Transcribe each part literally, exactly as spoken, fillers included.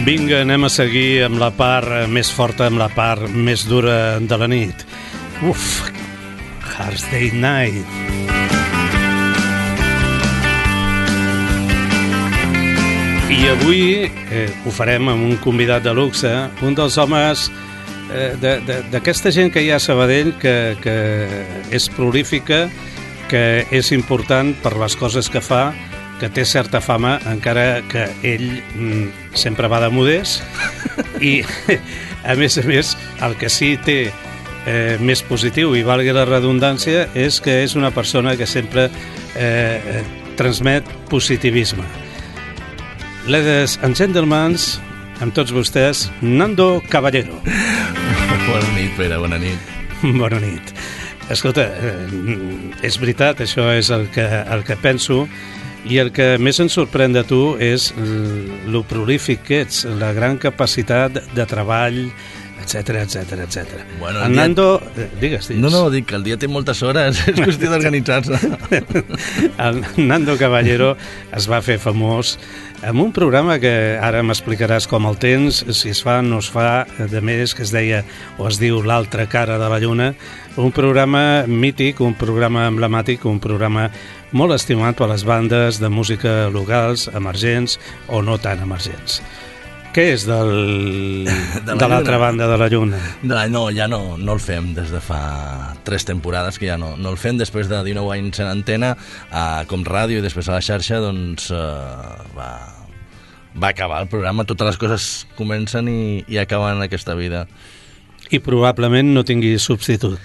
Vinga, anem a seguir amb la part més forta, amb la part més dura de la nit. Uf, Hard Day's Night. I avui eh, ho farem amb un convidat de luxe, un dels homes eh, d'aquesta gent que hi ha a Sabadell, que, que és prolífica, que és important per les coses que fa, que té certa fama, encara que ell mm, sempre va de modest, i a més a més el que sí té eh, més positiu, i valgui la redundància, és que és una persona que sempre eh, transmet positivisme. Ladies and gentlemen, amb tots vostès, Nando Caballero. Bona nit, Pere, bona nit. Bona nit. Escolta, és veritat, això és el que, el que penso, i el que més ens sorprèn de tu és lo prolífic que ets, la gran capacitat de treball, etcètera, etcètera, etcètera. Bueno, el dia... Nando... Digues, digues. No, no, dic que el dia té moltes hores, és qüestió d'organitzar-se. El Nando Caballero es va fer famós amb un programa que ara m'explicaràs com el tens, si es fa, no es fa, de més, que es deia, o es diu L'altra cara de la lluna, un programa mític, un programa emblemàtic, un programa molt estimat per les bandes de música locals, emergents o no tan emergents. Què és del, de, de l'altra banda de la lluna? De la, no, ja no, no el fem des de fa tres temporades, que ja no, no el fem. Després de dinou anys en antena, eh, com ràdio i després a la xarxa, doncs eh, va, va acabar el programa. Totes les coses comencen i, i acaben en aquesta vida. I probablement no tingui substitut.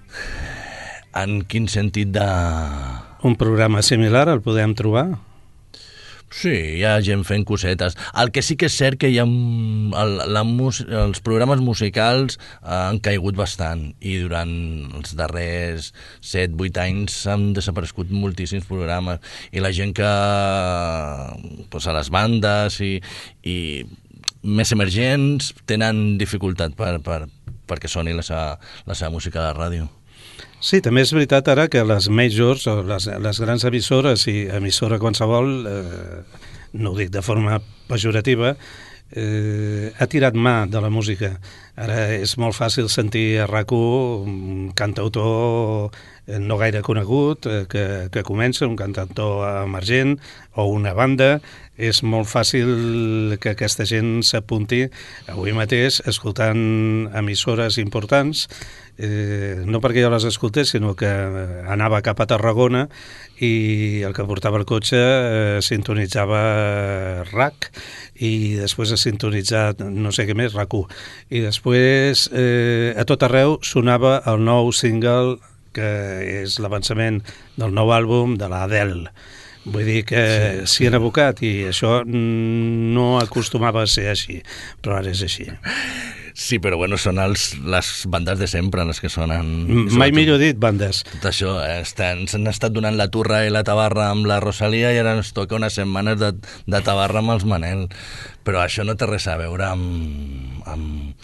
En quin sentit de... Un programa similar el podem trobar? Sí, hi ha gent fent cosetes. El que sí que és cert que hi ha el, la mus, els programes musicals han caigut bastant i durant els darrers set vuit anys han desaparegut moltíssims programes i la gent que pues, a les bandes i, i més emergents tenen dificultat per, per, perquè soni la seva, la seva música de ràdio. Sí, també és veritat ara que les majors o les, les grans emissores i emissora qualsevol, eh, no ho dic de forma pejorativa, eh, ha tirat mà de la música. Ara és molt fàcil sentir a RAC u un cantautor no gaire conegut eh, que, que comença, un cantautor emergent o una banda. És molt fàcil que aquesta gent s'apunti avui mateix escoltant emissores importants, eh, no perquè jo les escoltés, sinó que anava cap a Tarragona i el que portava el cotxe eh, sintonitzava RAC i després ha sintonitzat no sé què més, RAC u. I després eh, a tot arreu sonava el nou single que és l'avançament del nou àlbum de l'Adele. Vull dir que sí, s'hi han abocat i això no acostumava a ser així, però ara és així. Sí, però bueno, són els, les bandes de sempre les que sonen. Mai millor dit, bandes. Tot això, eh, estan, s'han estat donant la turra i la tabarra amb la Rosalia i ara ens toca unes setmanes de, de tabarra amb els Manel. Però això no té res a veure amb... amb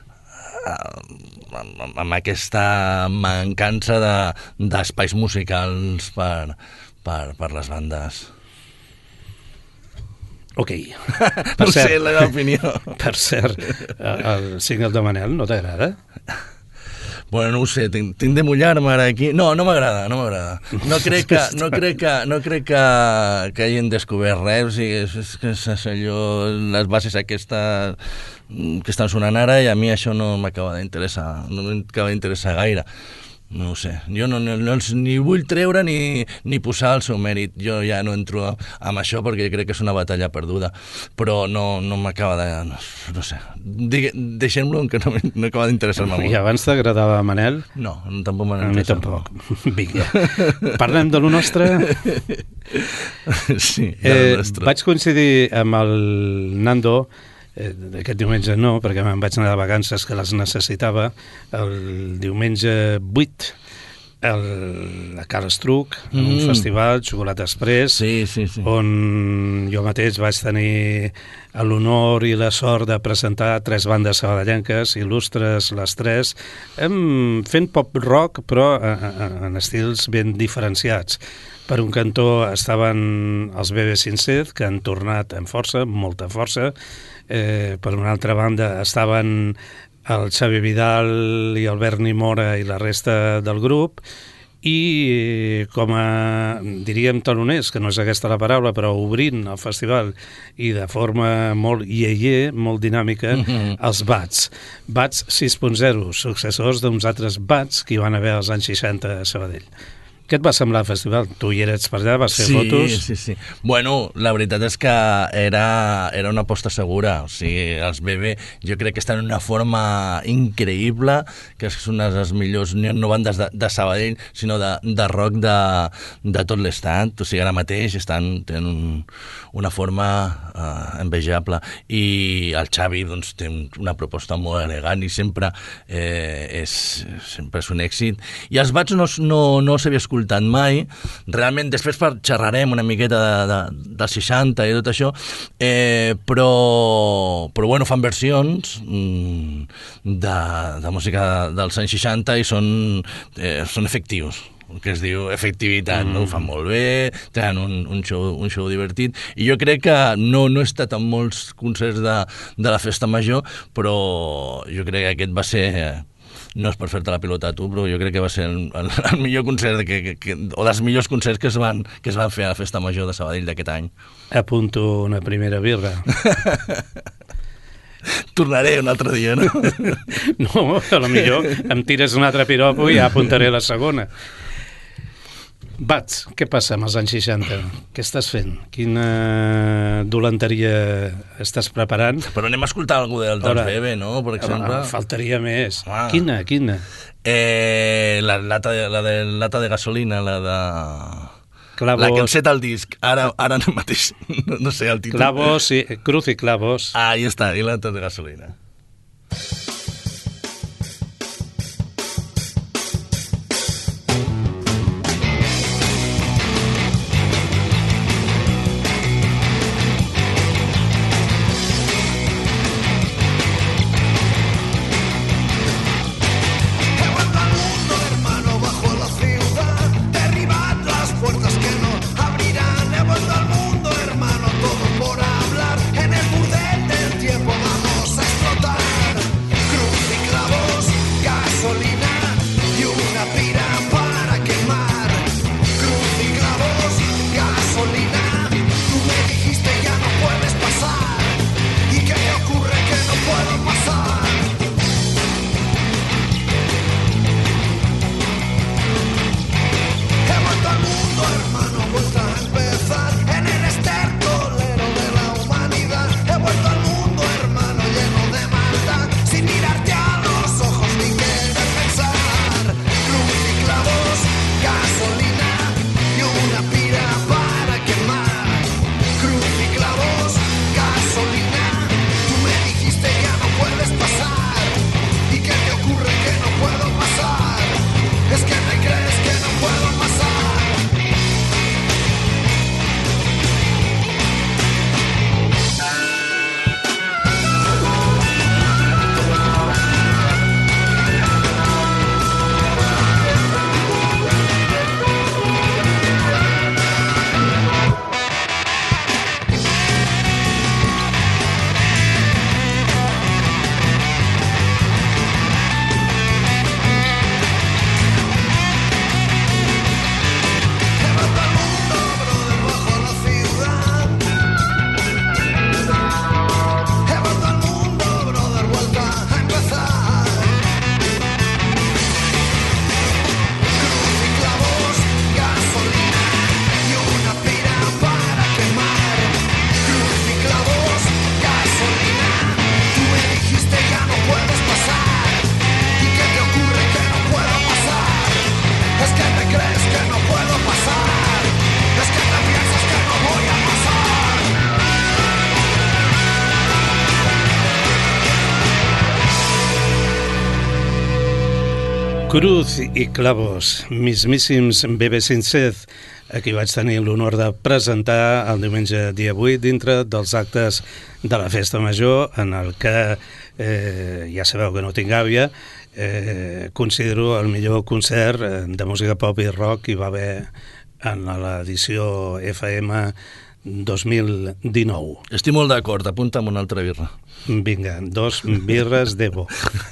amb, amb aquesta mancança de, d'espais musicals per, per, per les bandes. Ok. Per no cert, sé la meva opinió. Per cert, el single de Manel no t'agrada? Bueno, no ho sé, tinc, tinc de mullar-me ara aquí. No, no m'agrada, no m'agrada. No crec que, no crec que, no crec que, que hagin descobert res, o sigui, és, és que és allò, les bases aquestes que estan sonant ara i a mi això no m'acaba d'interessar, no m'acaba d'interessar gaire. No ho sé, jo no, no, no els ni vull treure ni, ni posar el seu mèrit, jo ja no entro amb això perquè crec que és una batalla perduda, però no, no m'acaba de... no, no sé, deixem-lo que no, no acaba d'interessar-me molt. I abans t'agradava Manel? No, tampoc m'ha a mi tampoc. Vinga, parlem de lo nostre? Sí, de lo nostre. Eh, vaig coincidir amb el Nando aquest diumenge no, perquè me'n vaig anar de vacances que les necessitava el diumenge vuit el, a Cal Estruc, en un Mm. festival, Xocolata Express, Sí, sí, sí. on jo mateix vaig tenir l'honor i la sort de presentar tres bandes sabadellenques, il·lustres les tres, em, fent pop-rock, però a, a, en estils ben diferenciats. Per un cantó estaven els B B Sincet, que han tornat amb força, amb molta força. Eh, per una altra banda estaven el Xavi Vidal i el Berni Mora i la resta del grup, i com a, diríem, taloners, que no és aquesta la paraula, però obrint el festival i de forma molt ieier, molt dinàmica, mm-hmm. els Bats. Bats sis punt zero, successors d'uns altres Bats que hi van haver als anys seixanta a Sabadell. Què et va semblar el festival? Tu hi eres per allà, vas fer sí, fotos? Sí, sí, sí. Bueno, la veritat és que era, era una aposta segura. O sigui, els B B jo crec que estan en una forma increïble, que és una de les millors, no bandes de, de Sabadell, sinó de, de rock de, de tot l'estat. O sigui, ara mateix estan, tenen un, una forma uh, envejable. I el Xavi doncs, té una proposta molt elegant i sempre, eh, és, sempre és un èxit. I els Bats no, no, no s'havia escoltat mai, realment després xerrarem una miqueta de, de, del seixanta i tot això, eh, però, però bueno, fan versions mm, de, de música dels anys seixanta i són, eh, són efectius, que es diu efectivitat, mm. no? Ho fan molt bé, tenen un, un, show, un show divertit, i jo crec que no, no he estat en molts concerts de, de la Festa Major, però jo crec que aquest va ser... No és per fer-te la pilota a tu, però jo crec que va ser el, el, el millor concert que, que, que, o dels millors concerts que es van, que es van fer a la Festa Major de Sabadell d'aquest any. Apunto una primera birra. Tornaré un altre dia, no? No, a lo millor em tires un altre piropo i ja apuntaré la segona. Bats, què passa amb els anys seixanta? Què estàs fent? Quina dolenteria estàs preparant? Però anem a escoltar algú del, dels B B, no? Per exemple. Ah, faltaria més. Ah. Quina, quina? Eh, la, lata de, la de lata de gasolina, la de... Clavos... La que enceta el disc. Ara, ara mateix no, no sé el títol. Clavos, i, Cruz i Clavos. Ah, ahí està, i lata de gasolina. Por hablar en el burdel del tiempo vamos a explotar. Cruz i clavos, mismíssims Bebe Sincet, a qui vaig tenir l'honor de presentar el diumenge dia vuit dintre dels actes de la Festa Major, en el que, eh, ja sabeu que no tinc gàbia, eh, considero el millor concert de música pop i rock que hi va haver en l'edició F M dos mil dinou. Estic molt d'acord, apunta'm una altra birra. Vinga, dos birres d'Evo.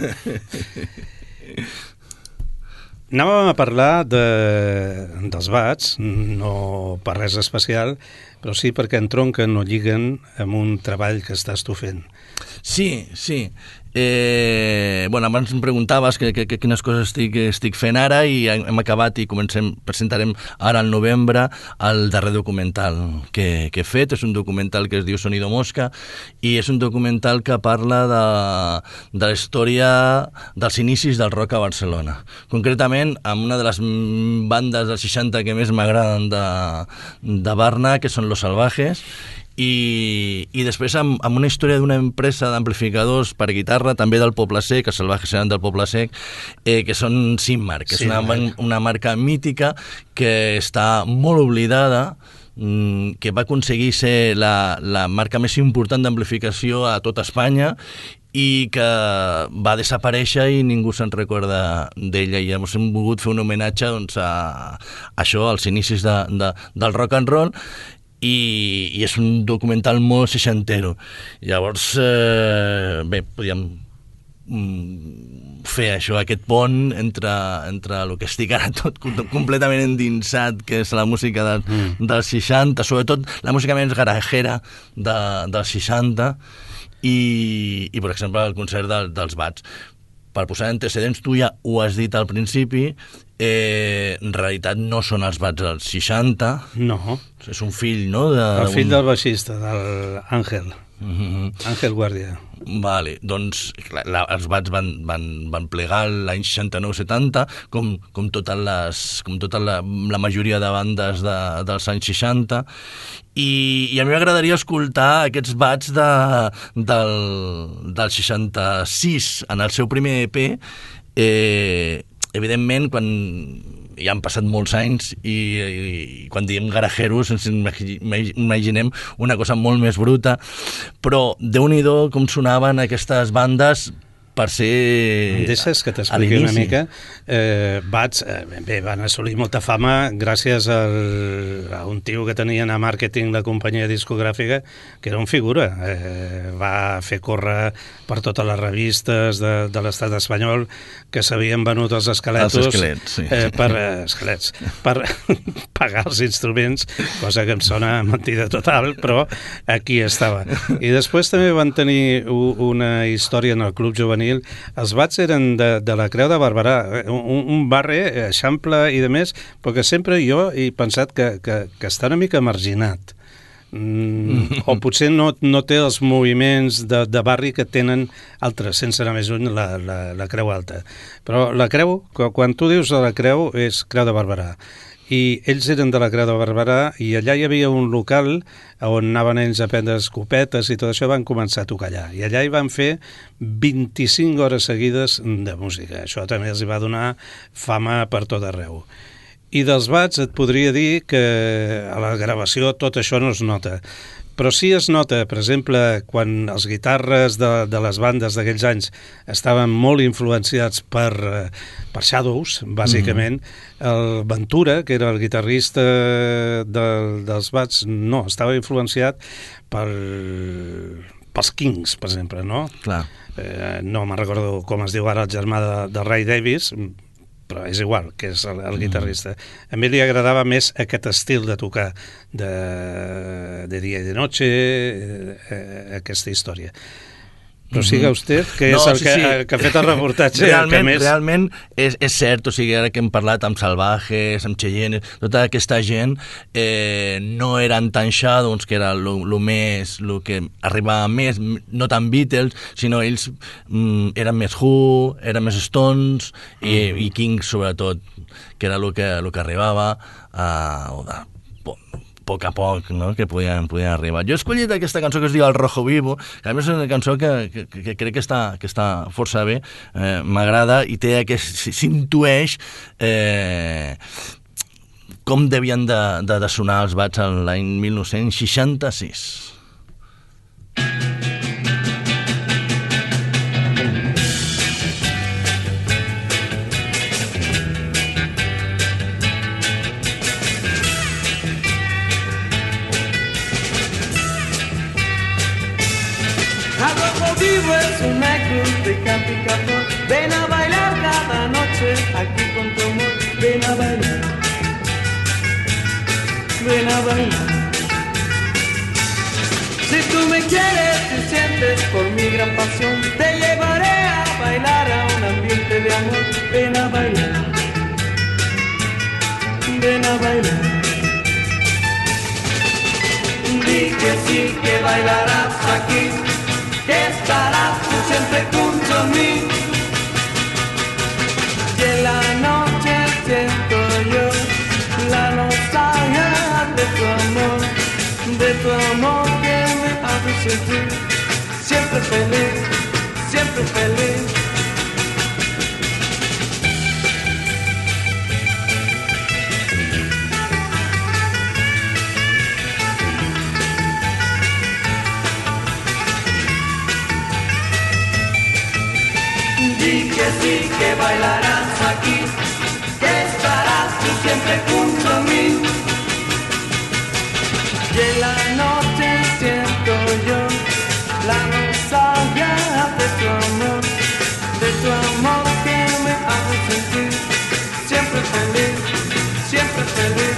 Anàvem a parlar de, dels bats, no per res especial, però sí perquè entronquen o lliguen amb un treball que estàs tu fent. Sí, sí. Eh, bueno, abans em preguntaves que, que, que quines coses estic, estic fent ara i hem acabat i comencem, presentarem ara al novembre el darrer documental que, que he fet. És un documental que es diu Sonido Mosca i és un documental que parla de, de la història dels inicis del rock a Barcelona. Concretament amb una de les bandes dels seixanta que més m'agraden de, de Barna, que són Los Salvajes. I, i després amb, amb una història d'una empresa d'amplificadors per guitarra, també del Poble Sec, els Salvajes seran del Poble Sec, eh, que són Simmark, que sí, és una, una marca mítica que està molt oblidada, que va aconseguir ser la, la marca més important d'amplificació a tota Espanya i que va desaparèixer i ningú se'n recorda d'ella, i llavors hem volgut fer un homenatge doncs, a, a això, als inicis de, de, del rock and roll. I, i és un documental molt seixantero. Llavors, eh, bé, podíem mm, fer això, aquest pont entre, entre el que estic ara tot completament endinsat, que és la música de, mm. dels seixanta, sobretot la música més garajera de, dels seixanta, i, i per exemple el concert de, dels Bats. Per posar antecedents, tu ja ho has dit al principi, eh, en realitat no són els Bats dels seixanta. No. És un fill, no? De, el fill un... del baixista, del Àngel. Mm-hmm. Àngel Guàrdia. Vale, doncs la, els Bats van, van, van plegar l'any seixanta-nou setanta, com, com totes les, com tota la, la majoria de bandes de, dels anys seixanta, i, i a mi m'agradaria escoltar aquests Bats de, del, del seixanta-sis, en el seu primer E P. Eh, evidentment, quan ja han passat molts anys i, i quan diem garajeros ens imaginem una cosa molt més bruta, però Déu-n'hi-do com sonaven aquestes bandes per ser... Em deixes que t'expliqui una mica? Eh, Bats, eh, bé, van assolir molta fama gràcies al, a un tio que tenien a màrqueting la companyia discogràfica, que era un figura. Eh, va fer córrer per totes les revistes de, de l'estat espanyol que s'havien venut els esqueletos, els esquelets, sí. eh, per, eh, esquelets, per pagar els instruments, cosa que em sona mentida total, però aquí estava. I després també van tenir una història en el Club Juvenil. Els Bats eren de, de la Creu de Barberà, un, un barri eixample i de més, però que sempre jo he pensat que, que, que està una mica marginat. Mm, o potser no, no té els moviments de, de barri que tenen altres, sense anar més lluny, la, la, la Creu Alta. Però la Creu, quan tu dius de la Creu, és Creu de Barberà. I ells eren de la Creu de Barberà i allà hi havia un local on anaven ells a prendre escopetes i tot això, van començar a tocar allà. I allà hi van fer vint-i-cinc hores seguides de música. Això també els va donar fama per tot arreu. I dels Bats et podria dir que a la gravació tot això no es nota. Però sí es nota, per exemple, quan els guitarres de, de les bandes d'aquells anys estaven molt influenciats per, per Shadows, bàsicament. Mm. El Ventura, que era el guitarrista de, dels Bats, no, estava influenciat per, pels Kings, per exemple, no? Clar. Eh, no me'n recordo com es diu ara el germà de, de Ray Davies, però és igual, que és el, el guitarrista. A mi li agradava més aquest estil de tocar de, de dia i de noche, eh, aquesta història. Però siga usted, que és no, el sí, que, sí. que ha fet el reportatge. Realment, que més... realment és, és cert, o sigui, ara que hem parlat amb Salvajes, amb Cheyenne, tota aquesta gent eh, no eren tan Shadows, que era lo, lo més, lo que arribava més, no tan Beatles, sinó ells mm, eren més Who, eren més Stones i, mm. i Kings, sobretot, que era el que, lo que arribava a... poc a poc, no?, que podien, podien arribar. Jo he escollit aquesta cançó que es diu El Rojo Vivo, que a més és una cançó que, que, que crec que està, que està força bé, eh, m'agrada, i té aquest, s'intueix eh, com devien de, de, de sonar els Bats l'any mil nou-cents seixanta-sis. Vivo es un cruz de canto y capón. Ven a bailar cada noche aquí con tu amor. Ven a bailar, ven a bailar. Si tú me quieres, tú sientes por mi gran pasión. Te llevaré a bailar a un ambiente de amor. Ven a bailar, ven a bailar. Di que sí, que bailarás aquí, que estarás tú siempre junto a mí. Y en la noche siento yo la nostalgia de tu amor, de tu amor que me hace sentir siempre feliz, siempre feliz. Di que sí, que bailarás aquí, que estarás tú siempre junto a mí. Y en la noche siento yo la nostalgia de tu amor, de tu amor que me hace sentir siempre feliz, siempre feliz.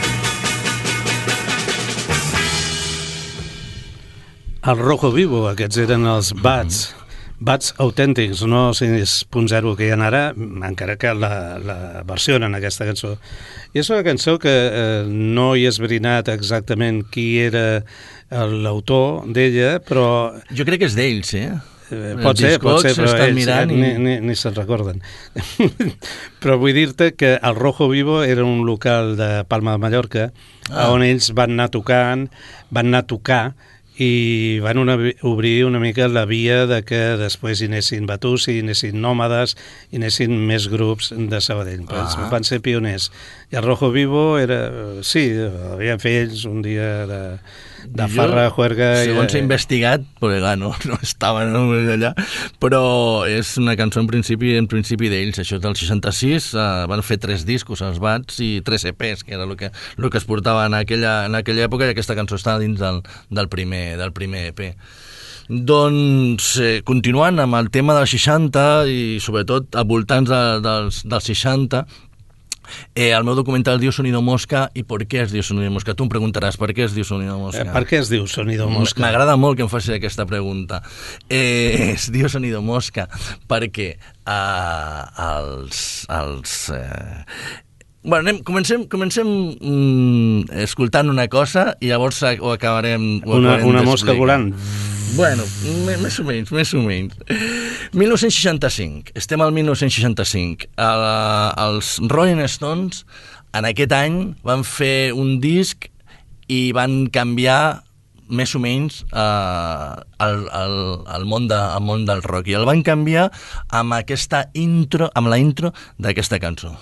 El Rojo Vivo, aquests eren els Bats. Bats autèntics, no sis punt zero que hi ha ara, encara que la, la versionen aquesta cançó. I és una cançó que eh, no hi he esbrinat exactament qui era l'autor d'ella, però... Jo crec que és d'ells, eh? Eh, pot ser, pot ser, però ells mirant i... ni, ni, ni se'n recorden. Però vull dir-te que el Rojo Vivo era un local de Palma de Mallorca, ah. on ells van anar tocant, van anar a tocar, i van una, obrir una mica la via de que després hi anessin Batussi, hi anessin Nòmades, hi anessin més grups de Sabadell. Ah. Van ser pioners. I el Rojo Vivo era... Sí, havien fet ells un dia de, de farra, juerga... Segons he investigat, perquè clar, no, no estaven allà, però és una cançó en principi en principi d'ells. Això del seixanta-sis, eh, van fer tres discos, els Bats, i tres E Pes, que era el que, el que es portava en aquella, en aquella època, i aquesta cançó està dins del, del, primer, del primer E P. Doncs, eh, continuant amb el tema dels seixanta, i sobretot a voltants de, dels, dels seixanta, Eh, el meu documental diu Sonido Mosca. I per què es diu Sonido Mosca? Tu em preguntaràs per què es diu Sonido Mosca. Eh, per què es diu Sonido Mosca? M'agrada molt que em facis aquesta pregunta. Eh, es diu Sonido Mosca perquè eh, els... els eh, Bueno, anem, comencem, comencem mm, escoltant una cosa i llavors ho acabarem... Ho una acabarem una mosca volant. Bueno, més o menys, més o menys. mil nou-cents seixanta-cinc, estem al mil nou-cents seixanta-cinc. El, els Rolling Stones en aquest any van fer un disc i van canviar més o menys eh, el, el, el, món de, el món del rock, i el van canviar amb aquesta intro, amb la intro d'aquesta cançó.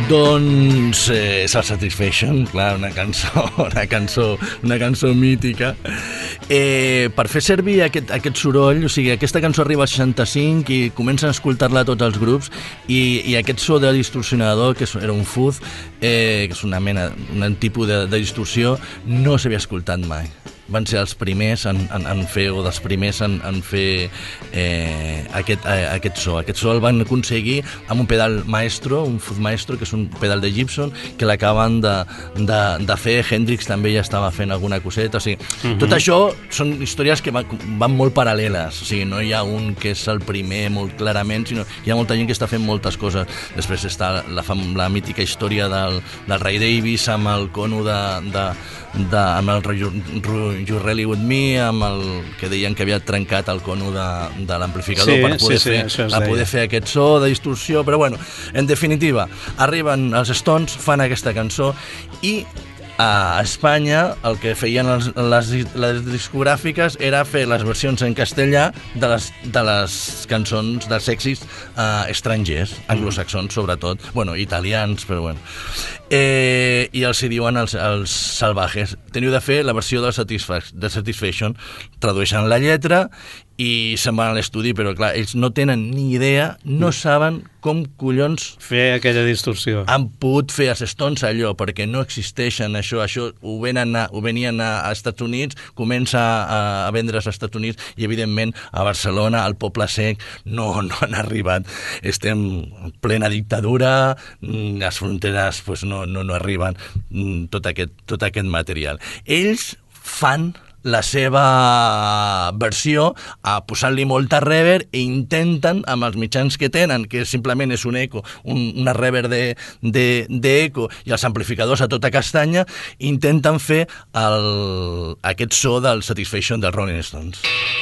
Doncs eh, és el Satisfaction, clar, una cançó, una cançó, una cançó mítica. Eh, per fer servir aquest, aquest soroll, o sigui, aquesta cançó arriba al seixanta-cinc i comencen a escoltar-la tots els grups i, i aquest so de distorsionador, que era un fuzz, eh, que és una mena, un tipus de, de distorsió, no s'havia escoltat mai. Van ser els primers en, en, en fer, o dels primers en, en fer eh, aquest, eh, aquest so. Aquest so el van aconseguir amb un pedal maestro, un fuzz maestro, que és un pedal de Gibson, que l'acaben de, de, de fer. Hendrix també ja estava fent alguna coseta. O sigui, uh-huh. Tot això són històries que van, van molt paral·leles. O sigui, no hi ha un que és el primer molt clarament, sinó hi ha molta gent que està fent moltes coses. Després està la, la mítica història del, del Ray Davies amb el cono de... de De, amb el You Really With Me, amb el que deien que havia trencat el cono de, de l'amplificador sí, per poder, sí, fer, sí, per poder fer aquest so de distorsió, però bueno, en definitiva, arriben els Stones, fan aquesta cançó i a Espanya el que feien les, les, les discogràfiques era fer les versions en castellà de les, de les cançons dels èxits eh, estrangers, anglosaxons sobretot, bueno, italians, però bueno. Eh, I els hi diuen els, els salvajes, teniu de fer la versió de, Satisfac de Satisfaction, tradueixen la lletra i se'n van a l'estudi, però clar, ells no tenen ni idea, no saben com collons fer aquella distorsió. Han pogut fer els Stones allò, perquè no existeixen això, això ho, venen a, ho venien a, a Estats Units, comença a, a vendre's als Estats Units i evidentment a Barcelona, al Poble Sec, no, no han arribat. Estem en plena dictadura, les fronteres pues, no, no, no arriben tot aquest, tot aquest material. Ells fan la seva versió a posar-li molta reverb i intenten, amb els mitjans que tenen, que simplement és un eco, un, una reverb de, de, de eco i els amplificadors a tota castanya, intenten fer el, aquest so del Satisfaction dels Rolling Stones.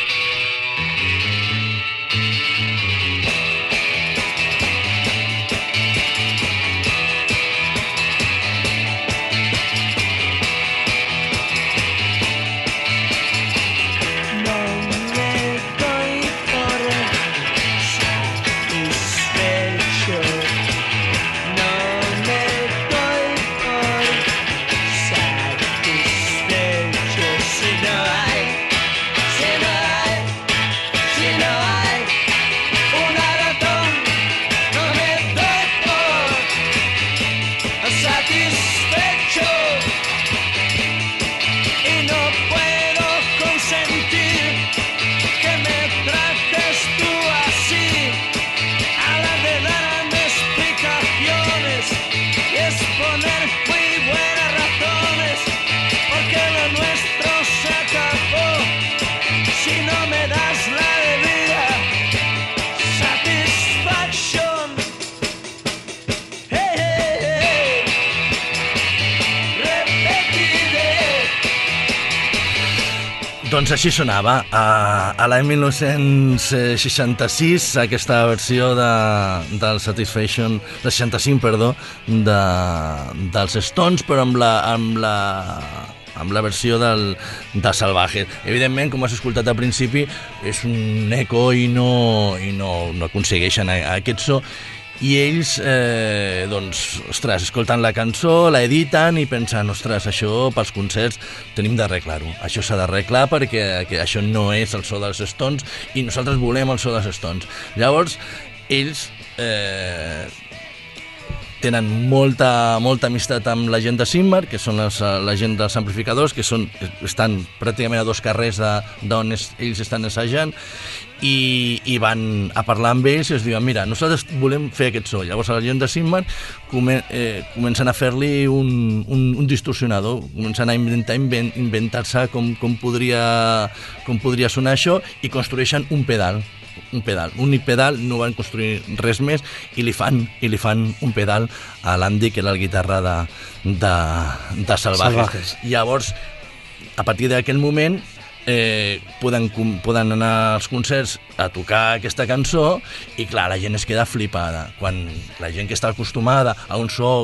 Doncs així sonava. A, a l'any mil nou-cents seixanta-sis, aquesta versió de, del Satisfaction, de seixanta-cinc, perdó, de, dels Stones, però amb la, amb la, amb la versió del, de Salvaje. Evidentment, com has escoltat al principi, és un eco i no, i no, no aconsegueixen aquest so. I ells, eh, doncs, ostres, escolten la cançó, la editen i pensen, ostres, això pels concerts tenim d'arreglar-ho. Això s'ha d'arreglar perquè que això no és el so dels Stones i nosaltres volem el so dels Stones. Llavors, ells eh, tenen molta, molta amistat amb la gent de Sigmar, que són les, la gent dels amplificadors, que són, estan pràcticament a dos carrers d'on ells estan assajant, i, i van a parlar amb ells i es diuen, mira, nosaltres volem fer aquest so. Llavors la gent de Sigmar come, eh, comencen a fer-li un, un, un distorsionador, comencen a inventar, invent, inventar-se com, com, podria, com podria sonar això i construeixen un pedal. un pedal, únic pedal, no van construir res més i li fan, i li fan un pedal a l'Andy, que era la guitarra de, de, de Salvajes. Salvajes. Llavors, a partir d'aquell moment, eh, poden, poden anar als concerts a tocar aquesta cançó i clar, la gent es queda flipada. Quan la gent que està acostumada a un so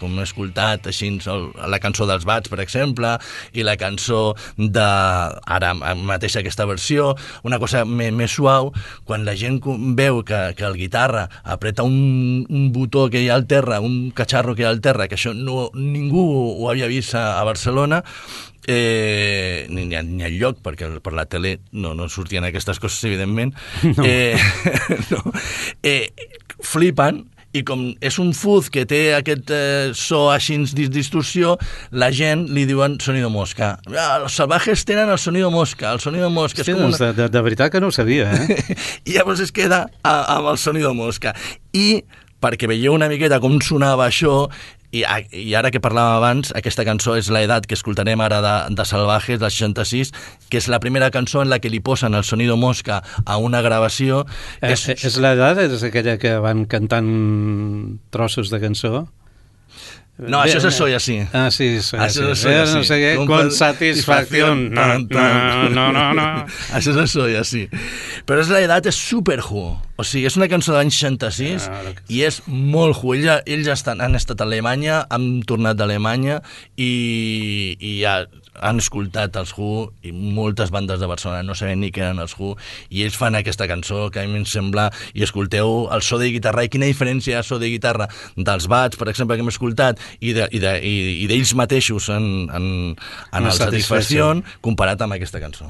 com he escoltat així el, la cançó dels Bats, per exemple, i la cançó de, ara mateix aquesta versió, una cosa més, més suau, quan la gent veu que, que el guitarra apreta un, un botó que hi ha al terra, un catxarro que hi ha al terra, que això no, ningú ho havia vist a, a Barcelona, Eh, ni, ni al lloc, perquè per la tele no, no sortien aquestes coses, evidentment. No. Eh, no. Eh, flipen, i com és un fuzz que té aquest eh, so així de distorsió, la gent li diuen sonido mosca. Ah, els salvajes tenen el sonido mosca, el sonido mosca. Hosti, és com doncs una... de, de, de veritat que no ho sabia, eh? I llavors es queda a, amb el sonido mosca. I perquè veieu una miqueta com sonava això, I, i ara que parlàvem abans, aquesta cançó és l'edat que escoltarem ara de, de Salvajes, del seixanta-sis, que és la primera cançó en la que li posen el sonido mosca a una gravació. Eh, és és l'edat? És aquella que van cantant trossos de cançó? No, això és el Soy Así. Ah, sí, Soy Así. Això és el Soy Así. No sé què, con, con satisfacción. No, no, no, no, no. Això és el Soy Así. Però és l'edat, és super Who. O sigui, és una cançó de l'any seixanta-sis ah, i és molt Who. Ells, ells estan, han estat a Alemanya, han tornat d'Alemanya i, i ja han escoltat els Who i moltes bandes de Barcelona no saben ni què eren els Who i ells fan aquesta cançó que a mi em sembla, i escolteu el so de guitarra i quina diferència hi ha el so de guitarra dels Bats, per exemple, que hem escoltat i d'ells de, i de, i d'ells mateixos en, en, en el Satisfacció comparat amb aquesta cançó.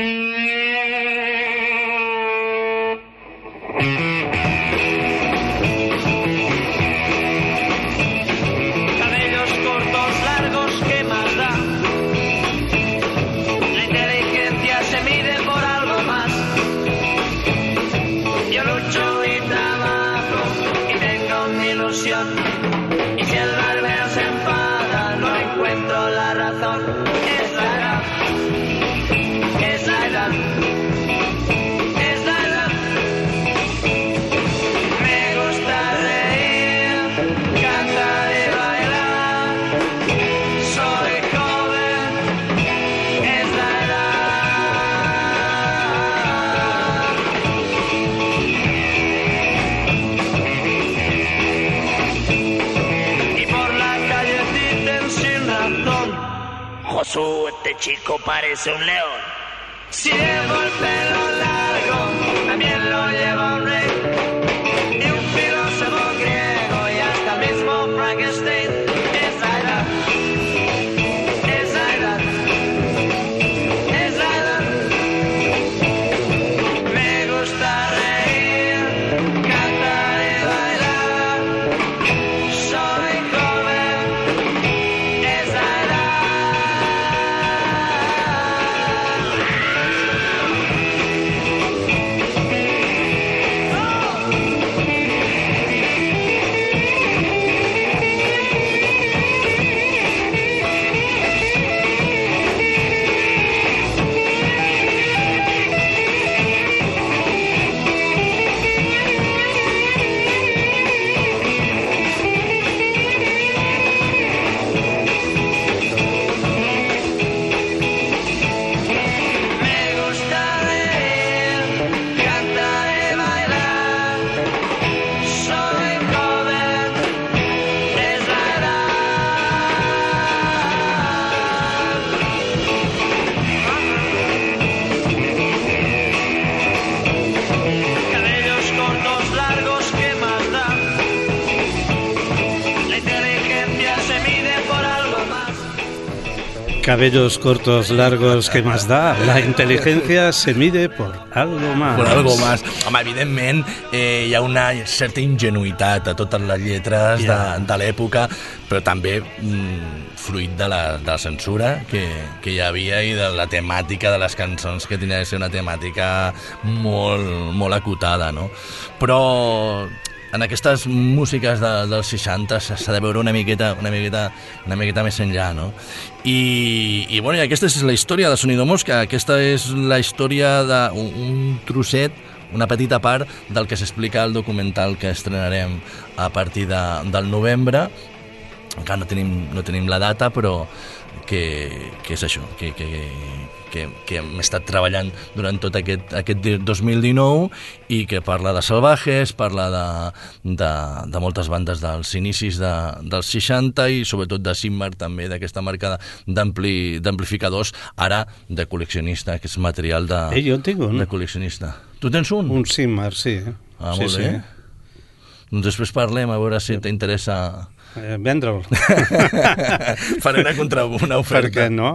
Y si el barbero se enfada, no encuentro la razón. Es la edad, es la edad, es la edad. Me gusta reír, cantar y bailar. Soy joven, es la Josu, este chico parece un león. Si llevo el pelo largo, también lo lleva un rey. Y un filósofo griego y hasta el mismo Frankenstein. Es la edad, es la edad, es la edad. Me gusta reír, cantar y bailar. Soy joven, es la edad. Cabellos cortos, largos, ¿qué más da? La inteligencia se mide por algo más. Por algo más. Home, evidentment, eh, hi ha una certa ingenuïtat a totes les lletres yeah. de, de l'època, però també mm, fruit de la, de la censura que, que hi havia i de la temàtica de les cançons, que tenia de ser una temàtica molt, molt acotada, no? Però en aquestes músiques de, dels seixanta s'ha de veure una miqueta, una miqueta, una miqueta més enllà, no? I, i, bueno, i aquesta és la història de Sonido Mosca. Aquesta és la història d'un un trosset, una petita part del que s'explica al documental que estrenarem a partir de, del novembre encara no tenim, no tenim la data, però que, que és això, que, que, que, que hem estat treballant durant tot aquest, aquest dos mil dinou i que parla de Salvajes, parla de, de, de moltes bandes dels inicis de, dels seixanta i sobretot de Simmer també, d'aquesta marca d'ampli, d'amplificadors, ara de col·leccionista, que és material de, eh, jo en tinc un. de col·leccionista. Tu tens un? Un Simmer, sí. Ah, sí, molt bé. Sí. Doncs després parlem, a veure si t'interessa... Eh, vendre'l. Faré una, contra, una oferta. Per què no?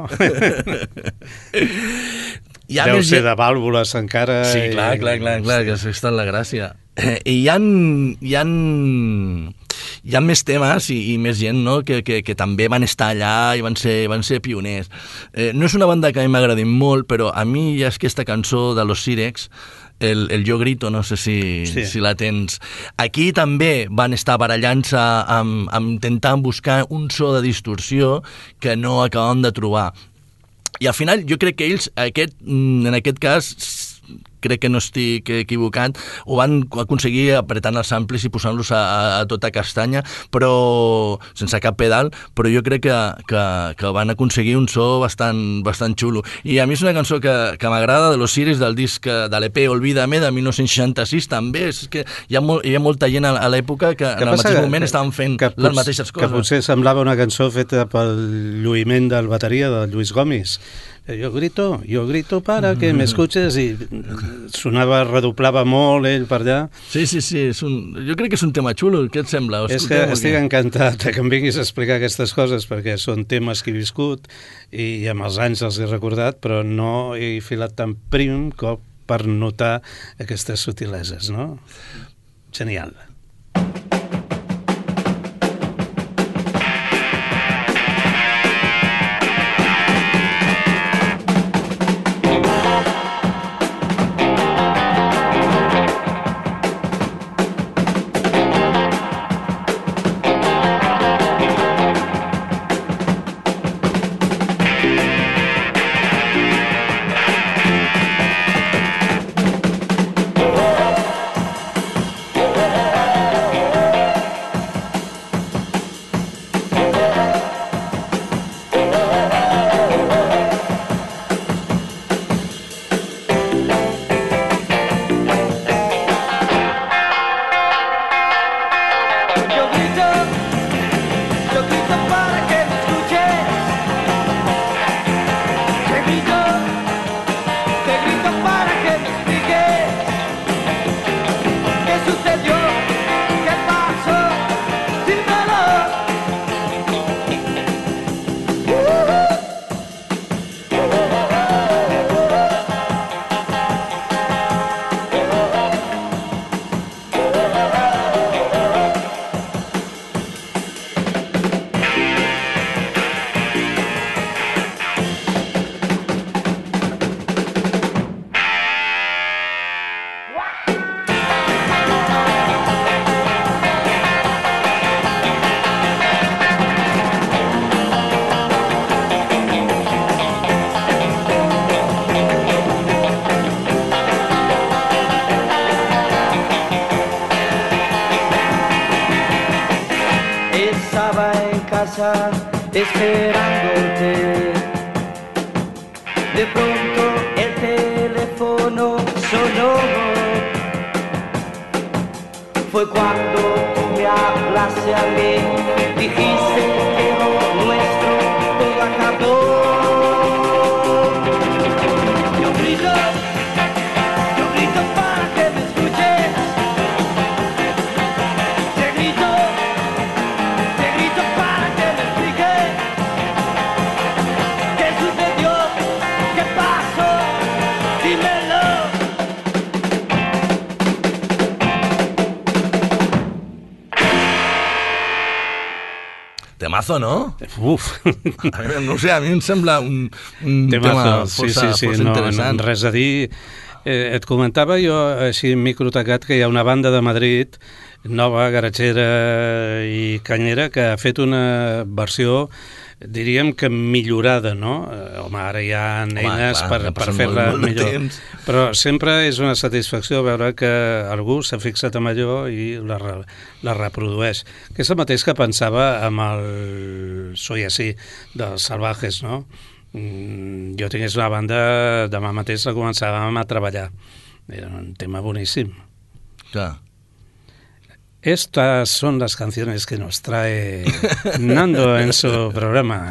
Hi ha Deu més ser gent... de vàlvules encara. Sí, clar, i... clar, clar, clar, que està la gràcia. Eh, I hi ha, hi ha, hi ha més temes i, i més gent, no?, que, que, que també van estar allà i van ser, van ser pioners. Eh, no és una banda que a mi m'agradi molt, però a mi hi ha aquesta cançó de Los Sirex, el, el Yo Grito, no sé si, sí. si la tens. Aquí també van estar barallant-se amb, amb intentant buscar un so de distorsió que no acabem de trobar. I al final jo crec que ells, aquest, en aquest cas, crec que no estic equivocat, ho van aconseguir apretant els amplis i posant-los a, a tota castanya, però sense cap pedal, però jo crec que, que, que van aconseguir un so bastant, bastant xulo. I a mi és una cançó que, que m'agrada, de Los Sirex, del disc de l'E P Olvídame, de dinou seixanta-sis, també. És que hi ha, molt, hi ha molta gent a, a l'època que, que en el mateix moment estaven fent que les mateixes coses. Que potser semblava una cançó feta pel lluïment del bateria, de Lluís Gomis. Jo grito, jo grito para que m'escuches, i sonava, redoblava molt ell per allà. Sí, sí, sí, és un... jo crec que és un tema xulo, què et sembla? Ho és que estic que... encantat que em vinguis a explicar aquestes coses, perquè són temes que he viscut i amb els anys els he recordat, però no he filat tan prim com per notar aquestes subtileses, no? Genial. Esperándote, de pronto el teléfono sonó. Fue cuando tú me hablaste a mí, dijiste que lo nuestro todo acabó. Yo grito, yo grito para que me escuches. Te grito, te grito para que me expliques. ¿Qué sucedió? ¿Qué pasó? Dímelo. Temazo, no? Uf! A mi, no sé, a mi em sembla un, un Temazo. tema Sí, força, sí, sí, força no, interessant. no, res a dir. Eh, et comentava jo, així en microtacat, que hi ha una banda de Madrid, nova, garatgera i canyera, que ha fet una versió diríem que millorada, no? Eh, home, ara hi ha Home, eines clar, per, ja per passen fer-la molt- molt de millor. temps. Però sempre és una satisfacció veure que algú s'ha fixat en allò i la, re- la reprodueix. Que és el mateix que pensava amb el Soy Así, dels Salvajes, no? Mm, jo tingués una banda, demà mateix la començàvem a treballar. Era un tema boníssim. Clar. Estas son las canciones que nos trae Nando en su programa.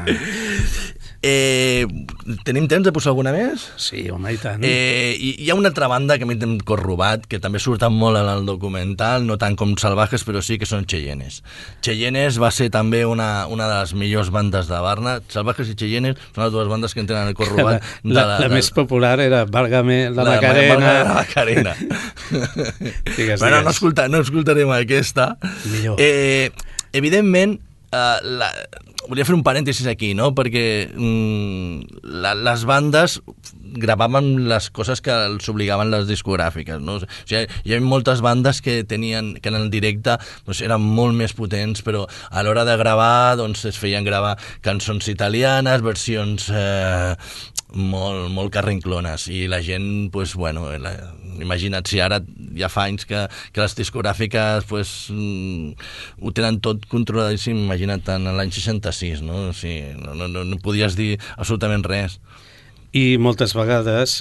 Eh, tenim temps de posar alguna més? Sí, home, i tant. Eh, hi, hi ha una altra banda que a mi m'hem corrobat, que també surten molt en el documental, no tant com Salvajes, però sí que són Cheyennes. Cheyennes va ser també una, una de les millors bandes de Barna. Salvajes i Cheyennes són les dues bandes que en tenen el corrobat. La, la, la, la més popular era Válgame la, la Macarena. Válgame la Macarena. digues, bueno, digues. no, escolta, no escoltarem aquesta. Millor. Eh, evidentment, eh, la, volia fer un parèntesis aquí, no? Perquè mm, la, les bandes gravaven les coses que els obligaven les discogràfiques, no? O sigui, hi havia moltes bandes que tenien, que en el directe doncs, eren molt més potents, però a l'hora de gravar doncs, es feien gravar cançons italianes, versions eh, molt, molt carrinclones, i la gent, pues, bueno, la, imagina't si ara ja fa anys que, que les discogràfiques pues, mm, ho tenen tot controladíssim, imagina't en l'any seixanta-sis, no? O sigui, no, no, no podies dir absolutament res. I moltes vegades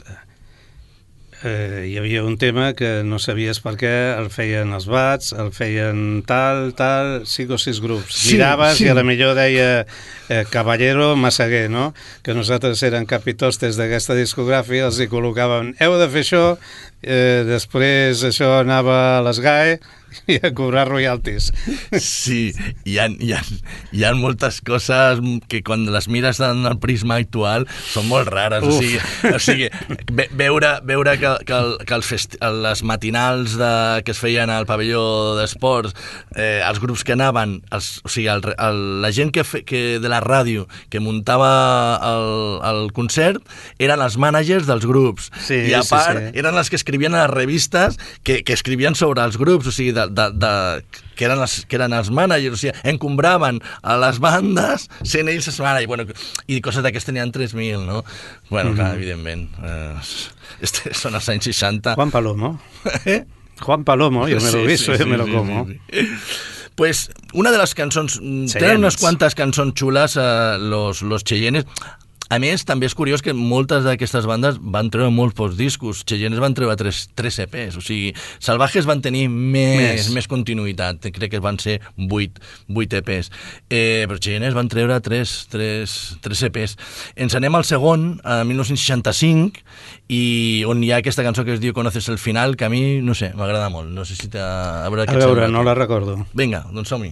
eh, hi havia un tema que no sabies per què, el feien els bats, el feien tal, tal, cinc o sis grups. Sí, Miraves sí. i a la millor deia eh, Caballero Massaguer, no? Que nosaltres eren capitostes d'aquesta discogràfica, els hi col·locàvem, heu de fer això, eh, després això anava a les G A E i a cobrar royalties. Sí, hi ha, hi, ha, hi ha moltes coses que quan les mires en el prisma actual són molt rares. Uf. O sigui, o sigui ve, veure, veure que, que, el, que els festi les matinals de, que es feien al pavelló d'esports, eh, els grups que anaven, els, o sigui, el, el, la gent que, fe, que de la ràdio que muntava el, el concert eren els mànagers dels grups. Sí, I a part sí, sí. eren els que escrivien a les revistes que, que escrivien sobre els grups, o sigui, de, de, de, que, eren els, que eren els mànagers, o sigui, encombraven a les bandes sent ells els mànagers, bueno, i coses d'aquestes n'hi ha tres mil, no? Bueno, mm-hmm. clar, evidentment, eh, este, són els anys seixanta. Juan Palomo. Eh? Juan Palomo, yo me lo Sí, guiso, sí, yo sí, me lo sí, como. sí, sí. Pues una de les cançons, Cheyennes. tenen unes quantes cançons xules, eh, los, los Cheyennes. A més, també és curiós que moltes d'aquestes bandes van treure molts pocs discos. Cheyennes van treure tres, tres E Pes, o sigui, Salvajes van tenir més, més. més continuïtat, crec que van ser vuit, vuit E Pes. Eh, però Cheyennes van treure tres, tres, tres E Pes. Ens anem al segon, a mil nou-cents seixanta-cinc, i on hi ha aquesta cançó que es diu Conoces el final, que a mi, no sé, m'agrada molt. No sé si t'ha... A veure, A veure, no la recordo. Vinga, doncs som-hi.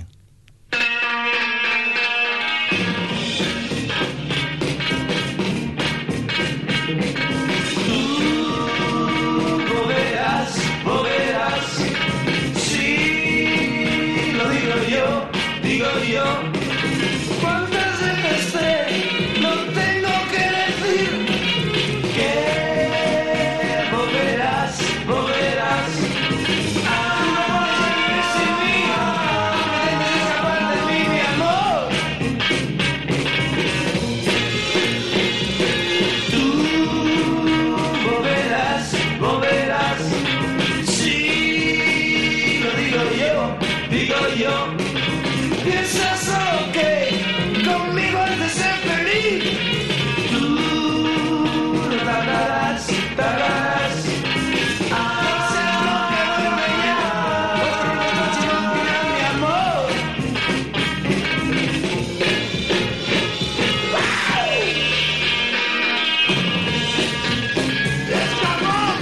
¿Cuántas veces te lo tengo que decir? Que volverás, volverás. Ah, sin mí, tienes que escapar de mí, mi amor. Tú volverás, volverás. Sí, lo digo yo, digo yo. Piensas solo que conmigo has de ser feliz. Tú tardarás, tardarás. Ah, se lo que duerme ya. Otra noche no mirar mi amor. ¡Es tu amor!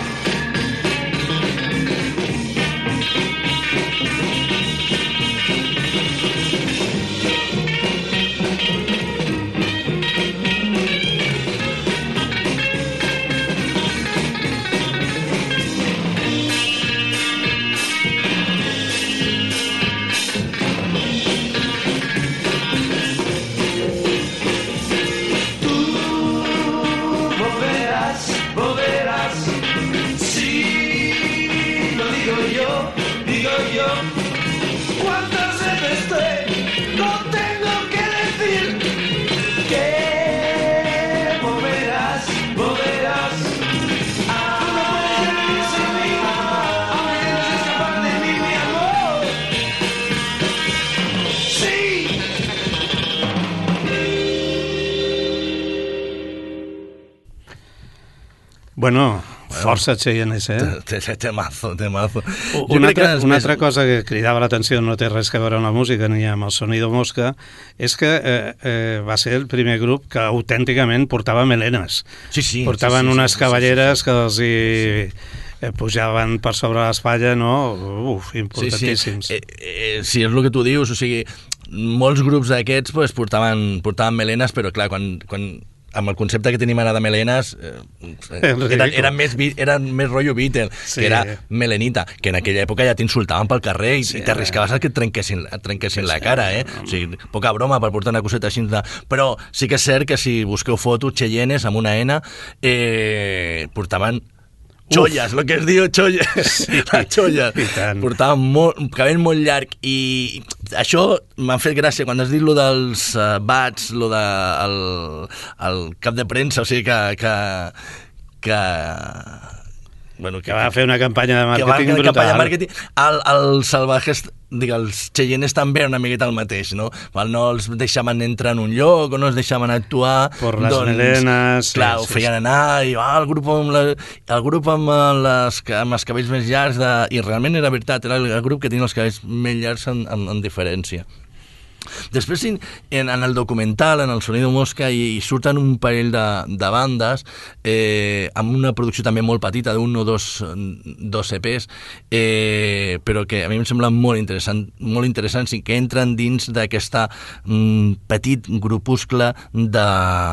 Bueno, força Cheyennes, eh? Temazo, temazo. Una, altra, una altra cosa que cridava l'atenció, no té res que veure amb la música ni amb el Sonido Mosca, és que eh, eh, va ser el primer grup que autènticament portava melenes. Sí, sí. Portaven sí, sí, unes sí, cavalleres sí, sí, sí. que els hi... Sí. Eh, pujaven per sobre l'espatlla, no? Uf, importantíssims. Sí, sí. Eh, eh, sí, és el que tu dius, o sigui, molts grups d'aquests pues, portaven, portaven melenes, però clar, quan, quan amb el concepte que tenim ara de melenes eh, eren, eren, més, eren més rotllo Beatle, sí. Que era melenita, que en aquella època ja t'insultaven pel carrer i, sí, i t'arriscaves a que et trenquessin, et trenquessin sí, la cara, eh? O sigui, poca broma per portar una coseta així de... Però sí que és cert que si busqueu fotos, Cheyennes, amb una N, eh, portaven xolles, el que es diu xolles, sí, la xolla, portaven molt, cabell molt llarg i això m'ha fet gràcia quan has dit lo dels uh, bats, lo de el, el cap de premsa, o sigui que que, que bueno, que, que va fer una campanya de màrqueting brutal. Que va fer una campanya de màrqueting. El, el Salvajes, digue, els Cheyennes també era una miqueta el mateix, no? No els deixaven entrar en un lloc o no els deixaven actuar. Per les doncs, melenes. Clar, sí, ho feien sí, anar i ah, el grup amb, la, el grup amb, les, amb els cabells més llargs de, i realment era veritat, era el grup que tenia els cabells més llargs en, en, en diferència. Després en, en el documental, en el Sonido Mosca, hi, hi surten un parell de, de bandes eh, amb una producció també molt petita d'un o dos, dos E Pes, eh, però que a mi em sembla molt interessant, molt interessants i que entren dins d'aquesta mm, petit grupuscle de,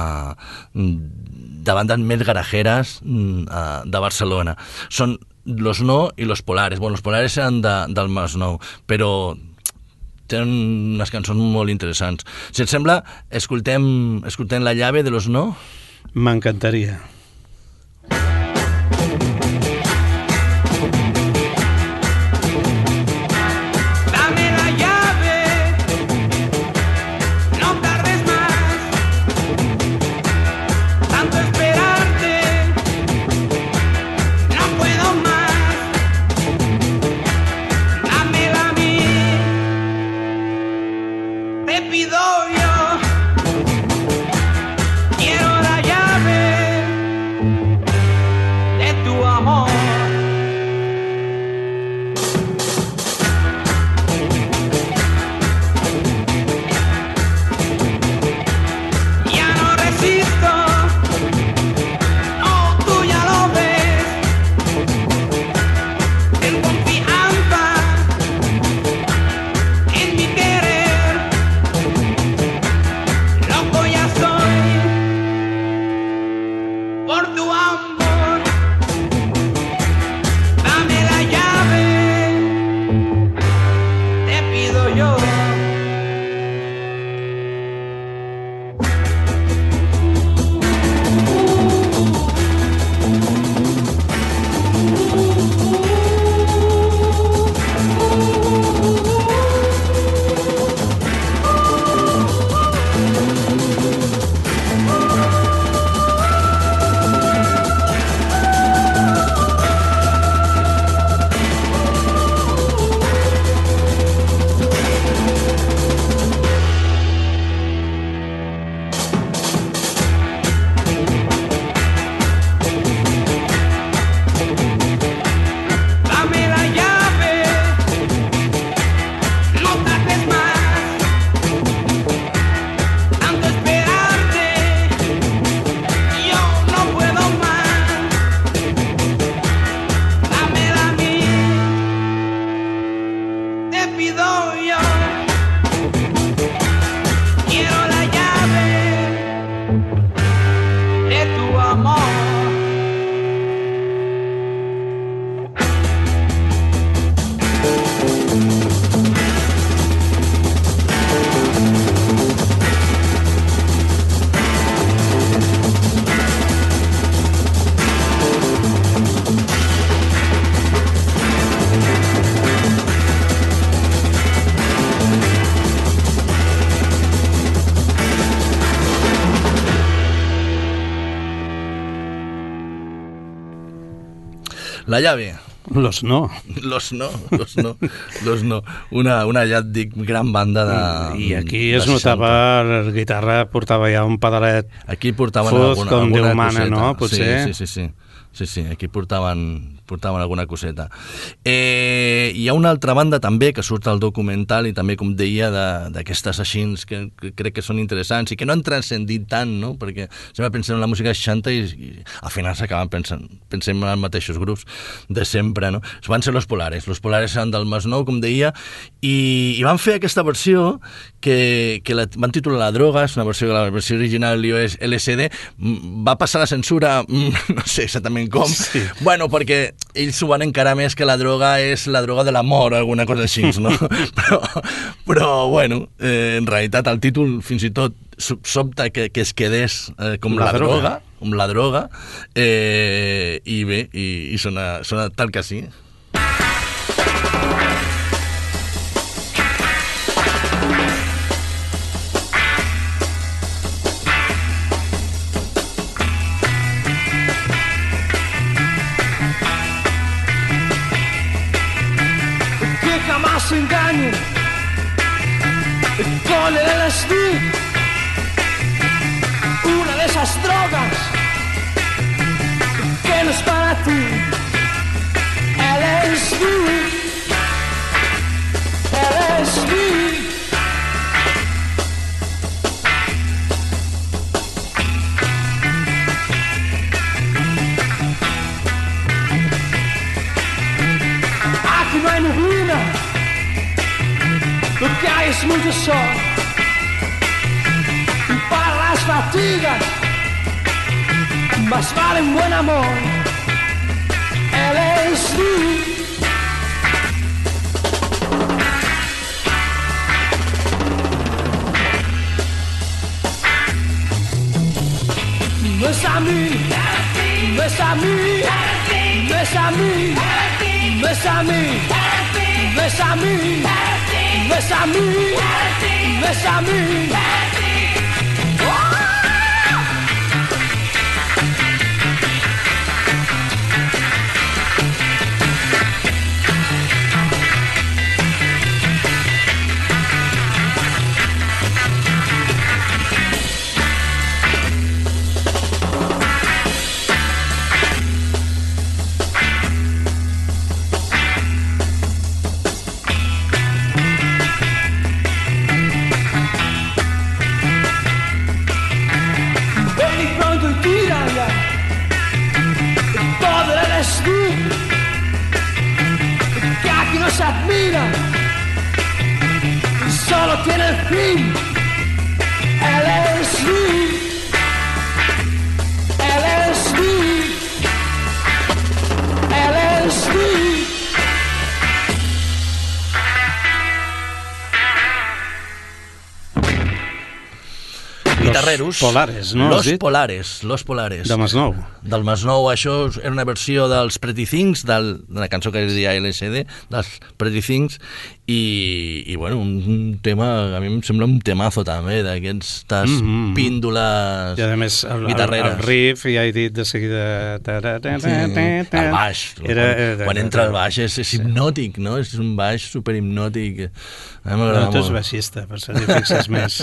de bandes més garajeres mm, de Barcelona. Són Los No i Los Polares. Bueno, Los Polares eren de, del Masnou, però tenen unes cançons molt interessants. Si et sembla, escoltem, escoltem La llave de Los No? M'encantaria. La llave. Los No. Los No, los No, los No. Una, una ja et dic, gran banda de... I aquí es notava, la guitarra portava ja un pedalet aquí portaven fos, alguna, com alguna Déu mana, coseta. no? Potser... Sí, sí, sí, sí. sí, sí, aquí portaven, portaven alguna coseta. Eh, hi ha una altra banda també que surt al documental i també, com deia, d'aquestes aixins que, que crec que són interessants i que no han transcendit tant, no? Perquè sempre pensem en la música seixanta i, i al final s'acaben pensant, pensem en els mateixos grups de sempre, no? Van ser Los Polares. Los Polares eren del Masnou, com deia, i, i van fer aquesta versió que, que la, van titular La Droga, és una versió que la versió original és L S D, va passar la censura, no sé exactament com, sí. Bueno, perquè ells s'ho van encarar més que la droga és la droga de l'amor, alguna cosa així, no? però, però, bueno, eh, en realitat el títol fins i tot sobta que, que es quedés eh, com la, la droga, droga, com la droga, eh, i bé, i, i sona, sona tal que sí. Se engañen con el L S D, una de esas drogas que no es para ti. L S D, L S D. Aquí no hay neblina, lo que hay es mucho sol, y para las fatigas más vale un buen amor. L S D, no es a mí, no es a mí, no es a mí, no es a mí, no es a mí. No es a mí, no es a mí. Se admira, solo tiene el fin. L S D, L S D, L S D. Guitarreros. Polares, no? Los Polares, Los Polares. De Masnou. Del Masnou, això era una versió dels Pretty Things, del, de la cançó que es deia L S D, dels Pretty Things, i, i bueno, un, un tema, a mi em sembla un temazo també, d'aquestes mm -hmm. píndoles I a més, el, guitarreres. El, el riff, ja he dit de seguida... Sí, el baix. Era, quan, quan entra el baix és, és hipnòtic, no? És un baix superhipnòtic. A mi m'agrada molt. Tu ets baixista, per això t'hi fixes més.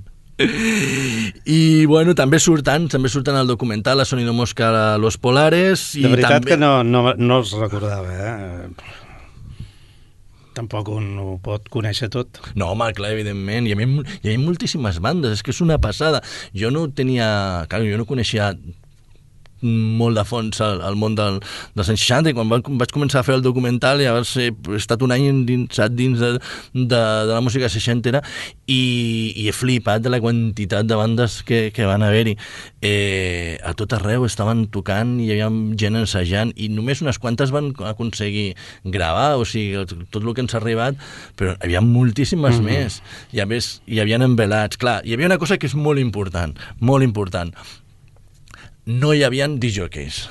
I bueno, també surten també surten al documental La Sonido Mosca, Los Polares i de veritat també... que no, no, no els recordava, eh? Tampoc un ho pot conèixer tot. No, home, clar, evidentment, hi havia, hi havia moltíssimes bandes, és que és una passada. Jo no tenia, clar, jo no coneixia molt de fons al, al món del, dels anys seixanta, i quan vaig, vaig començar a fer el documental llavors he estat un any endinsat dins de, de, de la música seixantera i, i he flipat de la quantitat de bandes que, que van haver-hi. Eh, a tot arreu estaven tocant i hi havia gent ensajant i només unes quantes van aconseguir gravar, o sigui, tot el que ens ha arribat, però hi havia moltíssimes mm-hmm. més, i a més hi havia envelats. Clar, hi havia una cosa que és molt important, molt important. No hi havia disjòqueis.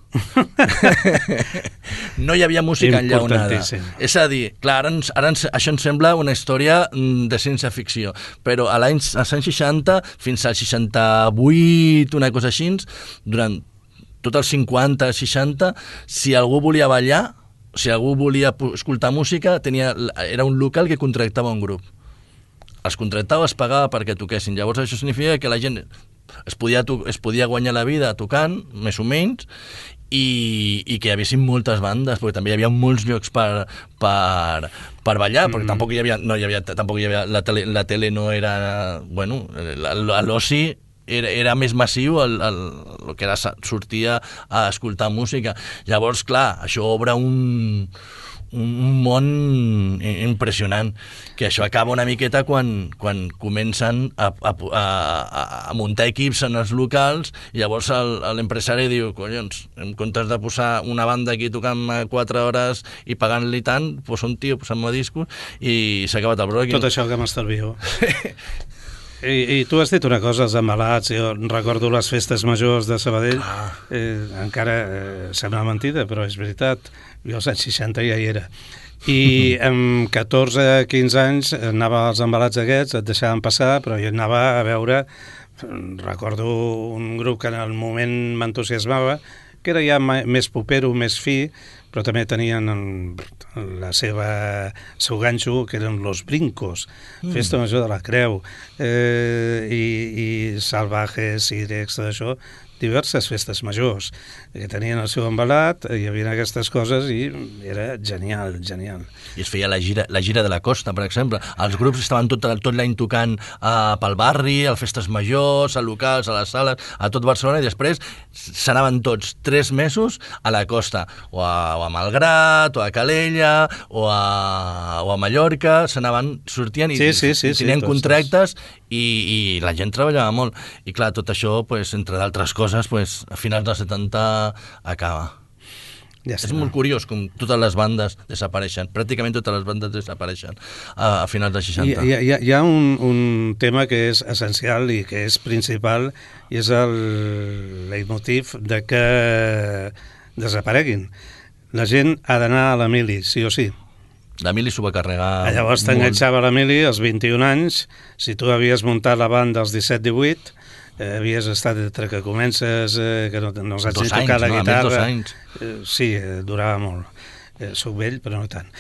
No hi havia música enllaunada. És a dir, clar, ara, ara això ens sembla una història de ciència-ficció, però a l'any, als anys seixanta fins al seixanta-vuit, una cosa així, durant tot els cinquanta, seixanta, si algú volia ballar, si algú volia escoltar música, tenia, era un local que contractava un grup. Els contractava, es pagava perquè toquessin. Llavors això significa que la gent es podia, es podia guanyar la vida tocant, més o menys, i, i que hi haguessin moltes bandes, perquè també hi havia molts llocs per, per, per ballar, perquè mm. tampoc hi havia, no hi havia, tampoc hi havia la, tele, la tele no era, bueno, l'oci era, era més massiu, el, el, el que era sortir a escoltar música. Llavors, clar, això obre un... un món impressionant, que això acaba una miqueta quan, quan comencen a, a, a, a muntar equips en els locals, i llavors l'empresari diu, collons, en comptes de posar una banda aquí tocant quatre hores i pagant-li tant, posa un tio posant-me discos i s'ha acabat el brot. Tot això que m'estalvio. I, I tu has dit una cosa, els embalats, jo recordo les festes majors de Sabadell, ah. eh, encara eh, sembla mentida, però és veritat, jo als anys seixanta ja hi era. I amb catorze quinze anys anava als embalats aquests, et deixaven passar, però jo anava a veure, recordo un grup que en el moment m'entusiasmava, que era ja més popero, més fi, però també tenien la seva seu ganxo, que eren Los Brincos, mm. Festa Major de la Creu, eh, i, i Salvajes, Irex, tot això, diverses festes majors que tenien el seu embalat, hi havia aquestes coses i era genial, genial. I es feia la gira, la gira de la costa, per exemple. Els grups estaven tot, tot l'any tocant uh, pel barri, a festes majors, a locals, a les sales, a tot Barcelona, i després s'anaven tots tres mesos a la costa, o a, o a Malgrat, o a Calella, o a, o a Mallorca, s'anaven, sortien i, sí, sí, sí, i tenien sí, contractes, i, i la gent treballava molt. I clar, tot això, pues, entre d'altres coses, pues, a finals dels setanta acaba. Ja és molt curiós com totes les bandes desapareixen, pràcticament totes les bandes desapareixen a, a finals dels seixanta. Hi, hi, hi ha un, un tema que és essencial i que és principal, i és el leitmotiv de que desapareguin. La gent ha d'anar a la mili, sí o sí. La mili s'ho va carregar... Llavors t'enganxava la mili als vint-i-un anys, si tu havies muntat la banda als disset divuit, eh, havies estat entre que comences, eh, que no, no saps ni tocar la no, guitarra... Dos anys. Eh, sí, eh, durava molt. Eh, soc vell, però no tant.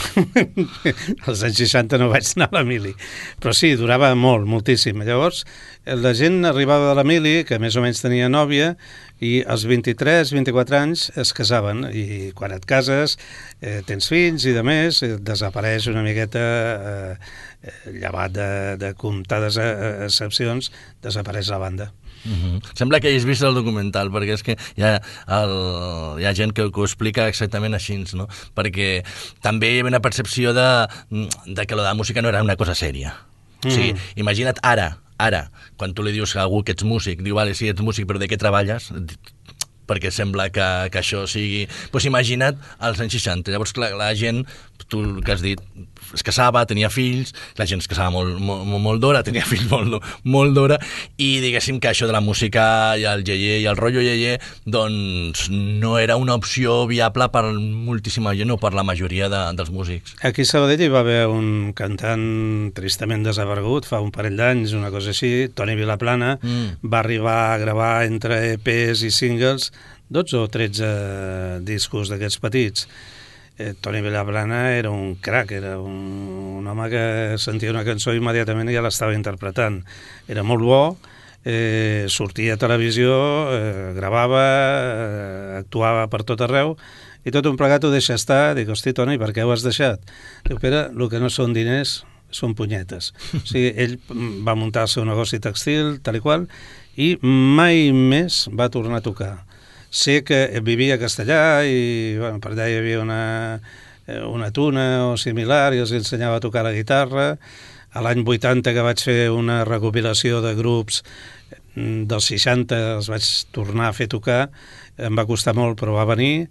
Als anys seixanta no vaig anar a la mili. Però sí, durava molt, moltíssim. Llavors, la gent arribava de la mili, que més o menys tenia nòvia, i als vint-i-tres, vint-i-quatre anys es casaven, i quan et cases eh, tens fills i de més, eh, desapareix una miqueta, eh, llevat de, de comptades excepcions, desapareix la banda. Uh-huh. Sembla que hagis vist el documental, perquè és que hi ha, el, hi ha gent que, que ho explica exactament així, no? Perquè també hi havia una percepció de, de que la música no era una cosa sèria. Mm. O sigui, imagina't ara, ara, quan tu li dius a algú que ets músic, diu, vale, sí, ets músic, però de què treballes? Perquè sembla que, que això sigui... Doncs pues imagina't als anys seixanta. Llavors, clar, la gent, tu que has dit, es casava, tenia fills, la gent es casava molt, molt, molt d'hora, tenia fills molt, molt d'hora, i diguéssim que això de la música i el iaié i el rotllo iaié, doncs no era una opció viable per moltíssima gent o per la majoria de, dels músics. Aquí a Sabadell hi va haver un cantant tristament desaparegut fa un parell d'anys, una cosa així, Toni Vilaplana, mm. va arribar a gravar entre E Pes i singles dotze o tretze discos d'aquests petits. Eh, Toni Vilaplana era un crac, era un, un home que sentia una cançó i immediatament ja l'estava interpretant. Era molt bo, eh, sortia a televisió, eh, gravava, eh, actuava per tot arreu, i tot un plegat ho deixa estar. Dic, hosti, Toni, per què ho has deixat? Diu, Pere, el que no són diners són punyetes. O sigui, ell va muntar el seu negoci textil, tal i qual, i mai més va tornar a tocar. Sé que vivia a Castellà i bueno, per allà hi havia una, una tuna o similar i els ensenyava a tocar la guitarra. A l'any vuitanta, que vaig fer una recopilació de grups dels seixanta, els vaig tornar a fer tocar, em va costar molt, però va venir,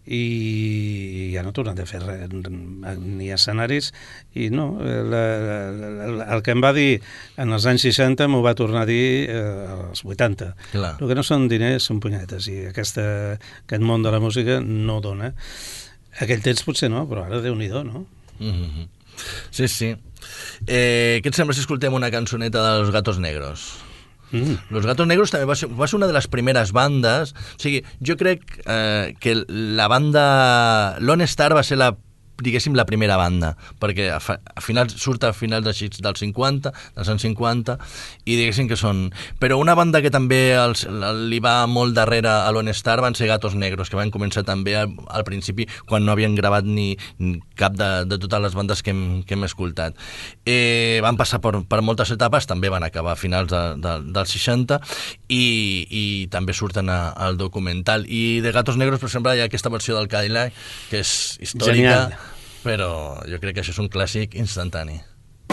i ja no he tornat a fer res, ni escenaris, i no, la, la, el que em va dir en els anys seixanta m'ho va tornar a dir eh, als vuitanta. Clar. El que no són diners són punyetes, i aquesta, aquest món de la música no dona. Aquell temps potser no, però ara Déu-n'hi-do, no? Mm-hmm. Sí, sí. Eh, què et sembla si escoltem una cançoneta dels Gatos Negros? Mm. Los Gatos Negros també va ser, va ser una de les primeres bandes. O sigui, jo crec eh, que la banda Lone Star va ser la diguéssim, la primera banda, perquè a, fa, a finals, surt a finals de, dels cinquanta, dels anys cinquanta, i diguéssim que són... Però una banda que també els, li va molt darrere a Lone Star van ser Gatos Negros, que van començar també al, al principi, quan no havien gravat ni, ni cap de, de totes les bandes que hem, que hem escoltat. Eh, van passar per, per moltes etapes, també van acabar a finals de, de, dels seixanta, i, i també surten a, al documental. I de Gatos Negros, per exemple, hi ha aquesta versió del Cadillac, que és històrica, genial. Però jo crec que això és un clàssic instantani.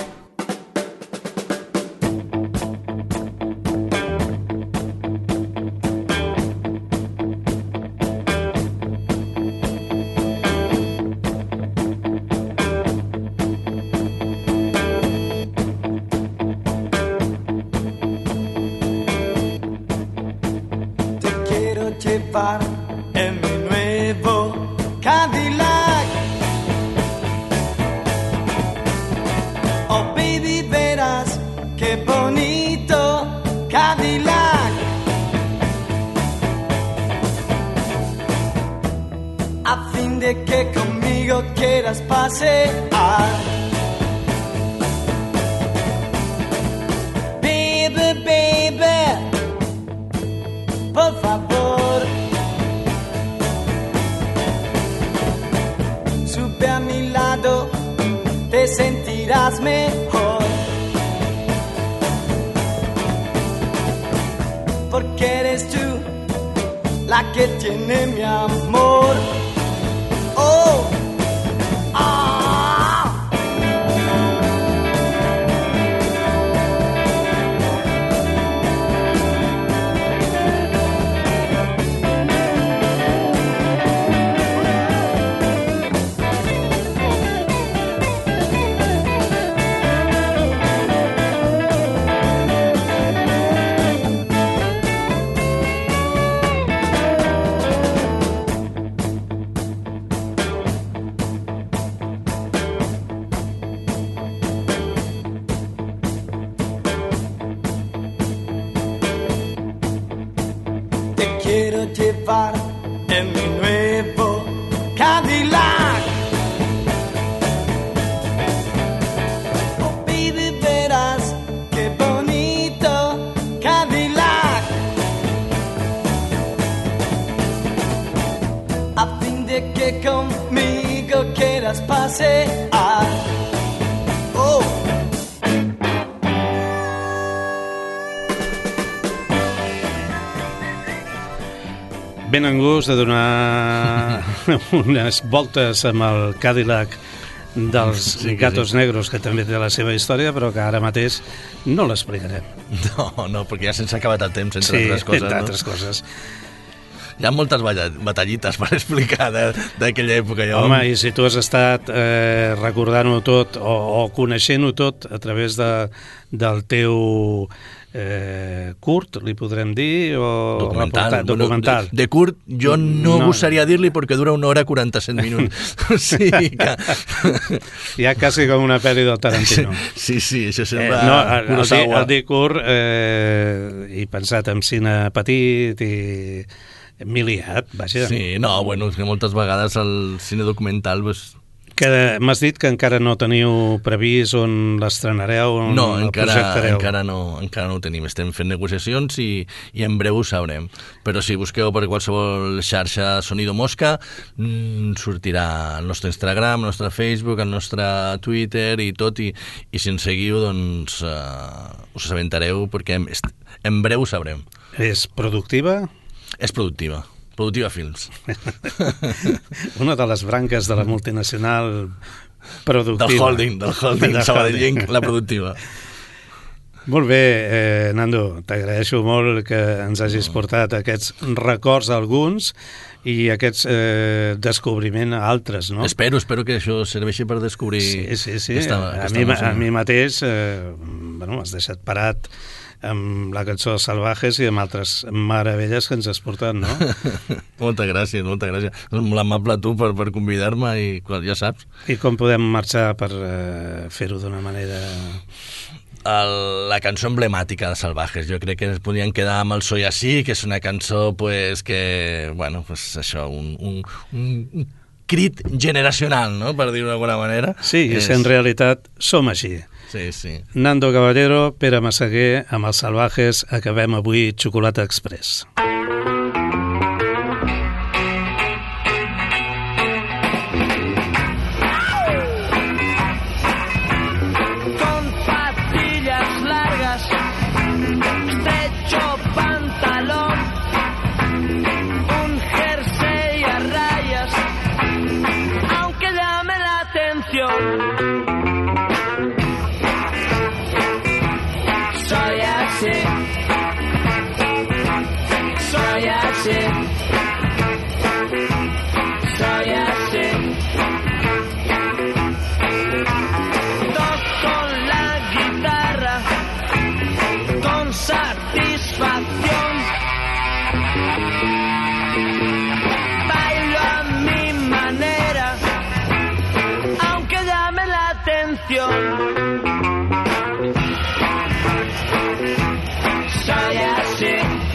Te quiero llevar en mi nuevo Cadillac. Oh baby, verás qué bonito Cadillac. A fin de que conmigo quieras pasear. Baby, baby, por favor, sube a mi lado, te sentirás mejor, porque eres tú la que tiene mi amor. Oh, ah. Quiero llevar en mi nuevo Cadillac. Oh baby, verás qué bonito Cadillac. A fin de que conmigo quieras pasear. Oh. Ben en gust de donar unes voltes amb el Cadillac dels sí, Gatos sí. Negros, que també té la seva història, però que ara mateix no l'explicarem. No, no, perquè ja se'ns ha acabat el temps, entre sí, altres coses. entre altres no? coses. Hi ha moltes batallites per explicar d'aquella època. Ja. Home, i si tu has estat eh, recordant-ho tot o, o coneixent-ho tot a través de, del teu eh, curt, li podrem dir, o documental. Reportat, documental. Bueno, de, de curt jo no, no gosaria dir-li perquè dura una hora quaranta-set minuts. O sigui que... Ja quasi com una pel·li del Tarantino. Sí, sí, això sembla... Eh, no, el, el, dir, el dir curt eh, i pensat en cine petit i... miliat, vaja. Sí, no, bueno, és que moltes vegades el cine documental... Pues... Que m'has dit que encara no teniu previst on l'estrenareu, on no, el encara, projectareu. encara no, encara no ho tenim. Estem fent negociacions i, i en breu ho sabrem. Però si busqueu per qualsevol xarxa Sonido Mosca, mmm, sortirà el nostre Instagram, el nostre Facebook, el nostre Twitter i tot, i, i si ens seguiu, doncs uh, us assabentareu, perquè en, en breu ho sabrem. És productiva? És productiva. Productiva Films. Una de les branques de la multinacional productiva. Del holding, del holding, Sabadellenc, la productiva. Molt bé, eh, Nando, t'agraeixo molt que ens hagis portat aquests records a alguns i aquests eh, descobriment a altres, no? Espero, espero que això serveixi per descobrir... Sí, sí, sí. Aquesta, a, aquesta mi, a mi mateix, eh, bueno, m'has deixat parat amb la cançó Salvajes i amb altres meravelles que ens has portat, no? Moltes gràcies, moltes gràcies. És molt amable tu per, per convidar-me i ja saps. I com podem marxar per eh, fer-ho d'una manera... El, la cançó emblemàtica de Salvajes. Jo crec que ens podien quedar amb el Soy Así, que és una cançó pues, que, bueno, pues això, un, un, un crit generacional, no?, per dir-ho d'alguna manera. Sí, és... en realitat som així. Sí, sí. Nando Caballero, Pere Massaguer, amb els Salvajes, acabem avui Xocolata Express. Soy así, soy así, soy así. Toco la guitarra con satisfacción. Bailo a mi manera, aunque llame la atención. Soy así,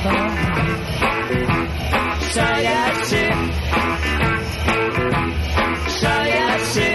soy así, soy así.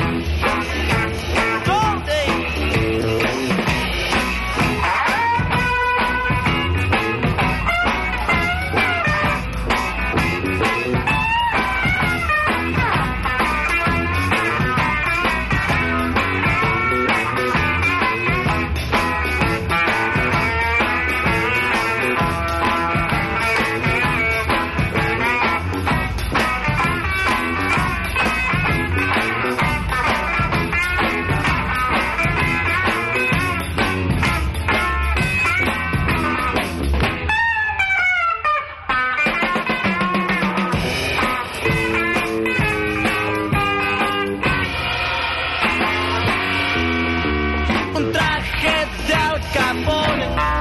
Un traje de Al Capone